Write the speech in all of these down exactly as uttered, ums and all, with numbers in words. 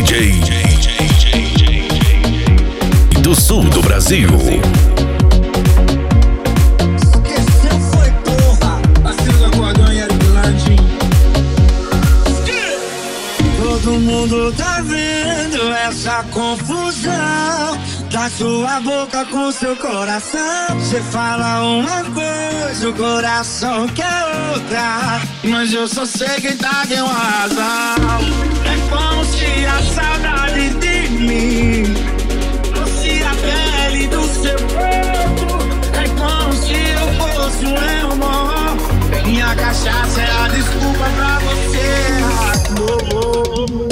J do sul do Brasil. Esqueceu foi porra, acesa com a ganha de landim. Todo mundo tá vendo essa confusão da sua boca com seu coração. Você fala uma coisa, o coração quer outra, mas eu só sei quem tá com razão. É como se a saudade de mim fosse a pele do seu corpo. É como se eu fosse um irmão. Minha cachaça é a desculpa pra você. Oh, oh, oh.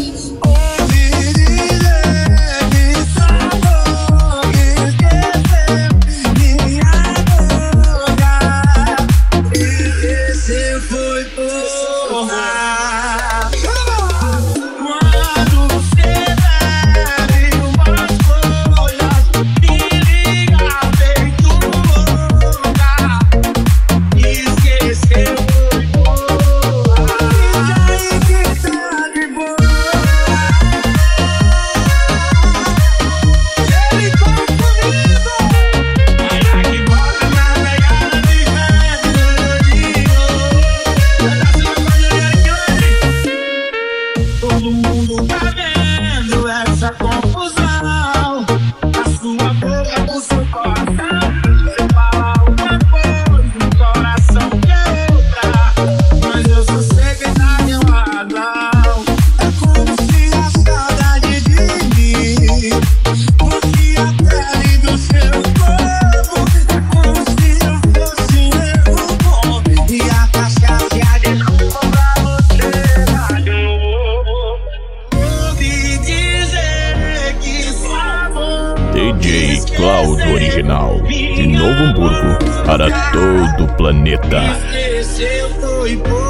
Todo mundo tá vendo essa confusão da sua boca com seu coração. Você fala uma coisa, o coração quer outra, mas eu só sei que tá de razão. É como se a saudade de mim fosse a pele do seu corpo. É como se eu fosse um erro bom e a cachaça e a desculpa pra você. D J Cláudio Original, de Novo Hamburgo para todo o planeta. Esqueceu foi